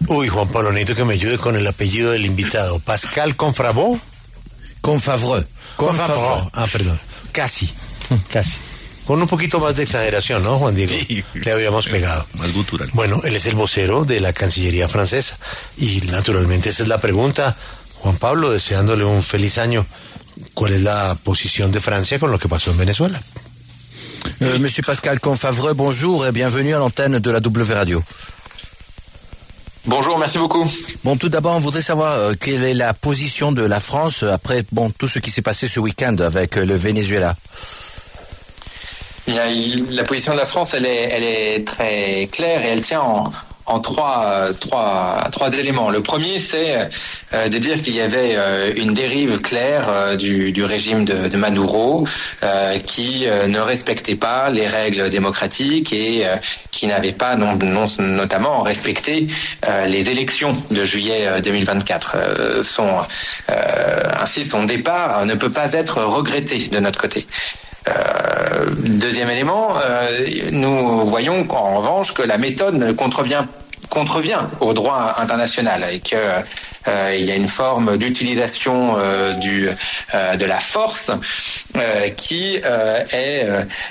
Uy, Juan Pablo, necesito que me ayude con el apellido del invitado. ¿Pascal Confavreau? Confavreau. Confavreau. Ah, perdón. Casi. Con un poquito más de exageración, ¿no, Juan Diego? Sí. Le habíamos pegado. Más gutural. Bueno, él es el vocero de la Cancillería francesa. Y naturalmente esa es la pregunta. Juan Pablo, deseándole un feliz año. ¿Cuál es la posición de Francia con lo que pasó en Venezuela? Monsieur Pascal Confavreau, bonjour et bienvenue à l'antenne de la W Radio. Bonjour, merci beaucoup. Bon, tout d'abord, on voudrait savoir quelle est la position de la France après tout ce qui s'est passé ce week-end avec le Venezuela. La position de la France, elle est très claire et elle tient en trois éléments. Le premier, c'est de dire qu'il y avait une dérive claire du régime de Maduro qui ne respectait pas les règles démocratiques et qui n'avait pas notamment respecté les élections de juillet 2024. Ainsi, son départ ne peut pas être regretté de notre côté. Deuxième élément, nous voyons en revanche que la méthode contrevient au droit international et que il y a une forme d'utilisation de la force qui est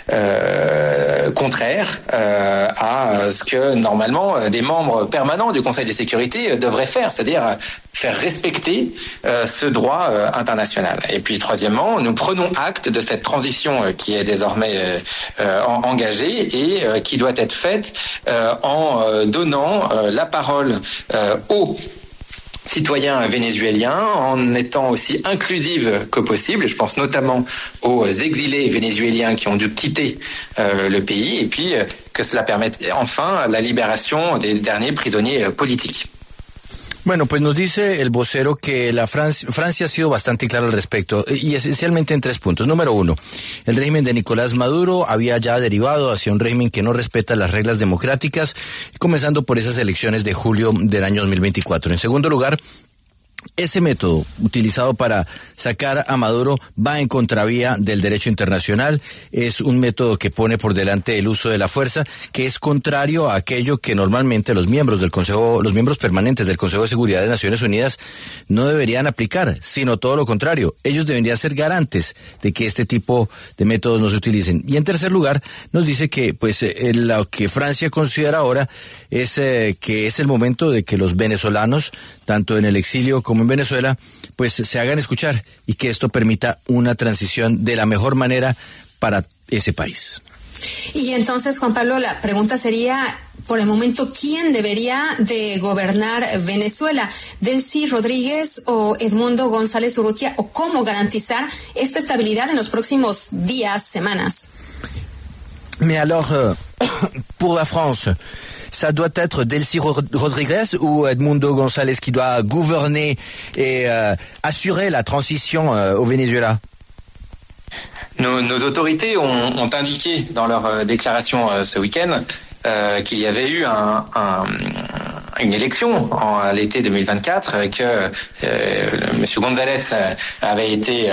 contraire à ce que normalement des membres permanents du Conseil de sécurité devraient faire, c'est-à-dire faire respecter ce droit international. Et puis troisièmement, nous prenons acte de cette transition qui est désormais engagée et qui doit être faite en donnant la parole aux citoyens vénézuéliens, en étant aussi inclusive que possible. Je pense notamment aux exilés vénézuéliens qui ont dû quitter le pays, et puis que cela permette enfin la libération des derniers prisonniers politiques. Bueno, pues nos dice el vocero que Francia ha sido bastante clara al respecto, y esencialmente en 3 puntos. Número 1, el régimen de Nicolás Maduro había ya derivado hacia un régimen que no respeta las reglas democráticas, comenzando por esas elecciones de julio del año 2024. En segundo lugar, ese método utilizado para sacar a Maduro va en contravía del derecho internacional. Es un método que pone por delante el uso de la fuerza, que es contrario a aquello que normalmente los miembros permanentes del Consejo de Seguridad de Naciones Unidas no deberían aplicar, sino todo lo contrario. Ellos deberían ser garantes de que este tipo de métodos no se utilicen. Y en tercer lugar, nos dice que lo que Francia considera ahora es que es el momento de que los venezolanos, tanto en el exilio como en Venezuela, pues se hagan escuchar y que esto permita una transición de la mejor manera para ese país. Y entonces, Juan Pablo, la pregunta sería, por el momento, ¿quién debería de gobernar Venezuela? ¿Delcy Rodríguez o Edmundo González Urrutia? ¿O cómo garantizar esta estabilidad en los próximos días, semanas? Mais alors, pour la France, ça doit être Delcy Rodríguez ou Edmundo González qui doit gouverner et assurer la transition au Venezuela? Nos autorités ont indiqué dans leur déclaration ce week-end qu'il y avait eu une élection à l'été 2024, que M. González avait été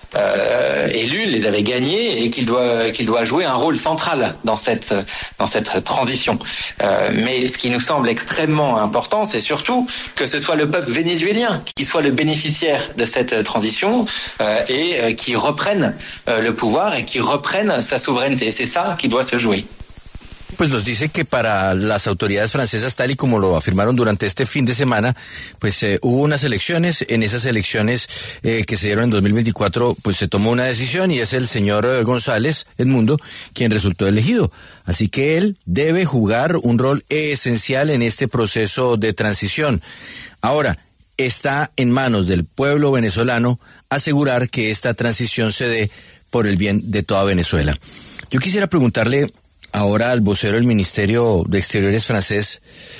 élu, les avait gagnés, et qu'il doit jouer un rôle central dans cette transition. Mais ce qui nous semble extrêmement important, c'est surtout que ce soit le peuple vénézuélien qui soit le bénéficiaire de cette transition et qui reprenne le pouvoir et qui reprenne sa souveraineté. C'est ça qui doit se jouer. Pues nos dice que para las autoridades francesas, tal y como lo afirmaron durante este fin de semana, pues hubo unas elecciones. En esas elecciones que se dieron en 2024, pues se tomó una decisión y es el señor González Edmundo quien resultó elegido. Así que él debe jugar un rol esencial en este proceso de transición. Ahora, está en manos del pueblo venezolano asegurar que esta transición se dé por el bien de toda Venezuela. Yo quisiera preguntarle ahora al vocero del Ministerio de Exteriores francés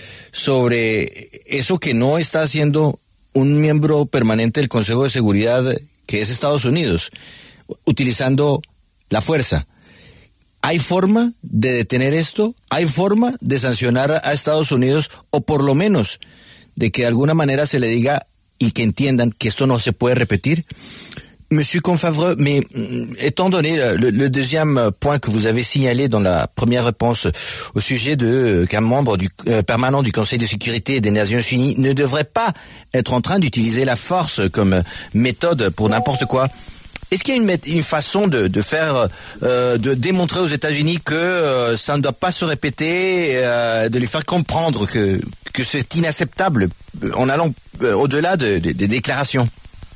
sobre eso que no está haciendo un miembro permanente del Consejo de Seguridad, que es Estados Unidos, utilizando la fuerza. ¿Hay forma de detener esto? ¿Hay forma de sancionar a Estados Unidos, o por lo menos de que de alguna manera se le diga y que entiendan que esto no se puede repetir? Monsieur Confavreux, mais étant donné le deuxième point que vous avez signalé dans la première réponse au sujet qu'un membre permanent du Conseil de sécurité des Nations Unies ne devrait pas être en train d'utiliser la force comme méthode pour n'importe quoi, est-ce qu'il y a une façon de démontrer aux États-Unis que ça ne doit pas se répéter, de lui faire comprendre que c'est inacceptable en allant au-delà des déclarations?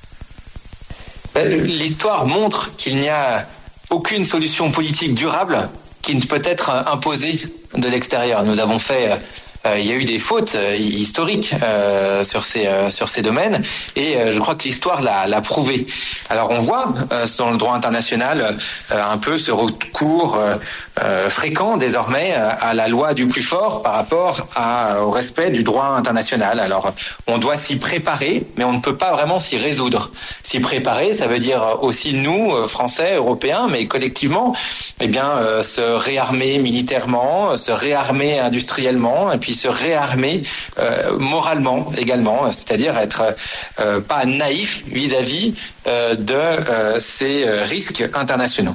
L'histoire montre qu'il n'y a aucune solution politique durable qui ne peut être imposée de l'extérieur. Nous avons fait... il y a eu des fautes historiques sur ces domaines et je crois que l'histoire l'a prouvé. Alors on voit dans le droit international un peu ce recours fréquent désormais à la loi du plus fort par rapport au respect du droit international. Alors on doit s'y préparer, mais on ne peut pas vraiment s'y résoudre. S'y préparer, ça veut dire aussi nous, Français, Européens, mais collectivement, se réarmer militairement, se réarmer industriellement, et puis se réarmer moralement également, c'est-à-dire être pas naïf vis-à-vis de ces risques internationaux.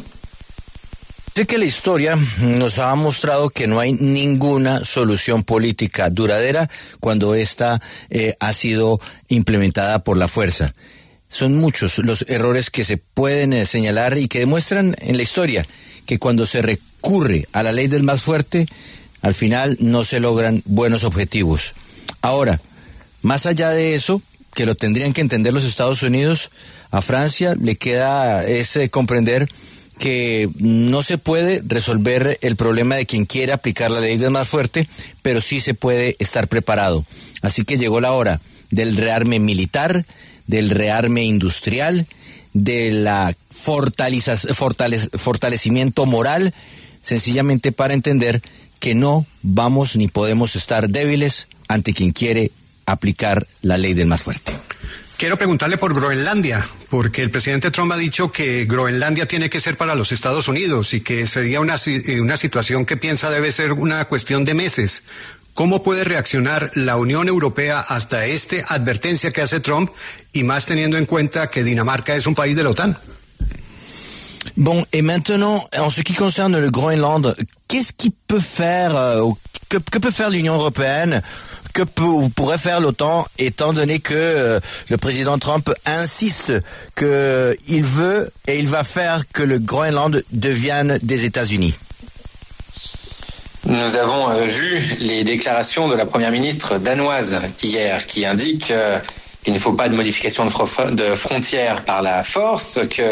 Sé que la historia nos ha mostrado que no hay ninguna solución política duradera cuando esta ha sido implementada por la fuerza. Son muchos los errores que se pueden señalar y que demuestran en la historia que cuando se recurre a la ley del más fuerte, al final no se logran buenos objetivos. Ahora, más allá de eso, que lo tendrían que entender los Estados Unidos, a Francia le queda comprender que no se puede resolver el problema de quien quiere aplicar la ley del más fuerte, pero sí se puede estar preparado. Así que llegó la hora del rearme militar, del rearme industrial, de la fortalecimiento moral, sencillamente para entender que no vamos ni podemos estar débiles ante quien quiere aplicar la ley del más fuerte. Quiero preguntarle por Groenlandia, porque el presidente Trump ha dicho que Groenlandia tiene que ser para los Estados Unidos y que sería una situación que piensa debe ser una cuestión de meses. ¿Cómo puede reaccionar la Unión Europea hasta esta advertencia que hace Trump y más teniendo en cuenta que Dinamarca es un país de la OTAN? Bon, et maintenant, en ce qui concerne le Groenland, qu'est-ce qu'il peut faire, que peut faire l'Union européenne, que pourrait faire l'OTAN, étant donné que le président Trump insiste qu'il veut et il va faire que le Groenland devienne des États-Unis? Nous avons vu les déclarations de la première ministre danoise hier qui indique qu'il ne faut pas de modification de frontières par la force, que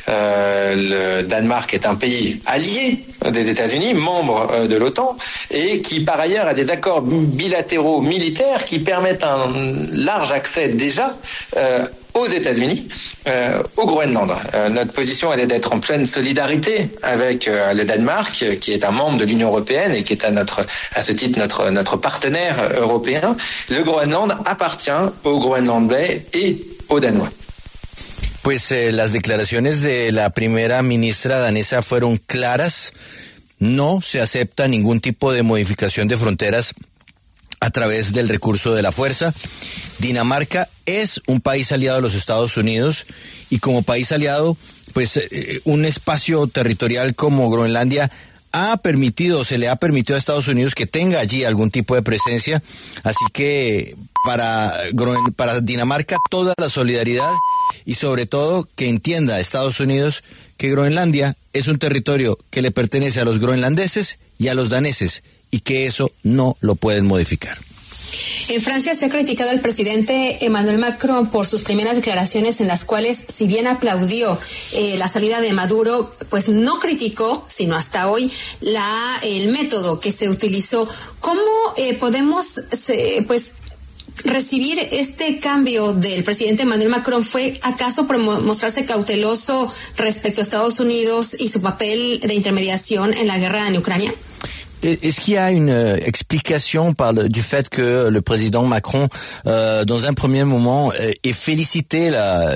le Danemark est un pays allié des États-Unis, membre de l'OTAN, et qui par ailleurs a des accords bilatéraux militaires qui permettent un large accès déjà aux États-Unis, au Groenland. Notre position, elle est d'être en pleine solidarité avec le Danemark, qui est un membre de l'Union européenne et qui est à ce titre notre partenaire européen. Le Groenland appartient aux Groenlandais et aux Danois. Pues las declaraciones de la primera ministra danesa fueron claras. No se acepta ningún tipo de modificación de fronteras a través del recurso de la fuerza. Dinamarca es un país aliado de los Estados Unidos y como país aliado, pues un espacio territorial como Groenlandia se le ha permitido a Estados Unidos que tenga allí algún tipo de presencia, así que para Dinamarca toda la solidaridad y sobre todo que entienda Estados Unidos que Groenlandia es un territorio que le pertenece a los groenlandeses y a los daneses y que eso no lo pueden modificar. En Francia se ha criticado al presidente Emmanuel Macron por sus primeras declaraciones en las cuales, si bien aplaudió la salida de Maduro, pues no criticó, sino hasta hoy, el método que se utilizó. ¿Cómo podemos recibir este cambio del presidente Emmanuel Macron? ¿Fue acaso por mostrarse cauteloso respecto a Estados Unidos y su papel de intermediación en la guerra en Ucrania? Est-ce qu'il y a une explication du fait que le président Macron, dans un premier moment, ait félicité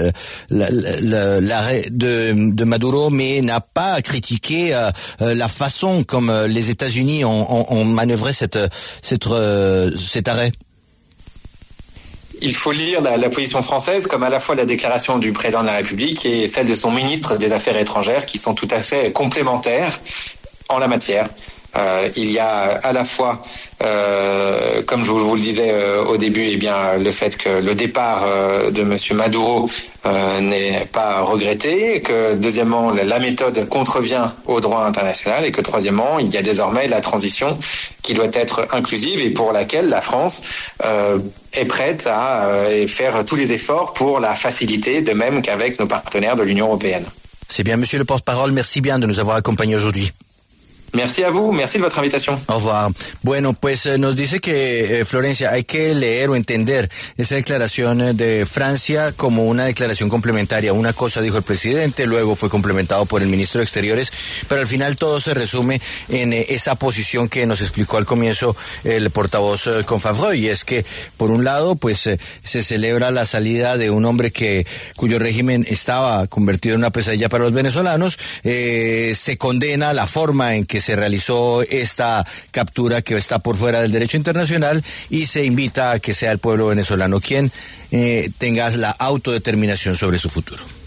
l'arrêt de Maduro, mais n'a pas critiqué la façon comme les États-Unis ont manœuvré cet arrêt? il faut lire la position française comme à la fois la déclaration du président de la République et celle de son ministre des Affaires étrangères qui sont tout à fait complémentaires en la matière. Il y a à la fois, comme je vous le disais au début, eh bien le fait que le départ de Monsieur Maduro n'est pas regretté, que deuxièmement la méthode contrevient au droit international et que troisièmement il y a désormais la transition qui doit être inclusive et pour laquelle la France est prête à faire tous les efforts pour la faciliter, de même qu'avec nos partenaires de l'Union européenne. C'est bien, monsieur le porte-parole, merci bien de nous avoir accompagnés aujourd'hui. Merci a vous, merci de votre invitación. Au revoir. Bueno, pues nos dice que, Florencia, hay que leer o entender esa declaración de Francia como una declaración complementaria. Una cosa dijo el presidente, luego fue complementado por el ministro de Exteriores, pero al final todo se resume en esa posición que nos explicó al comienzo el portavoz Confavreau, y es que, por un lado, pues se celebra la salida de un hombre cuyo régimen estaba convertido en una pesadilla para los venezolanos, se condena la forma en que se realizó esta captura que está por fuera del derecho internacional y se invita a que sea el pueblo venezolano quien tenga la autodeterminación sobre su futuro.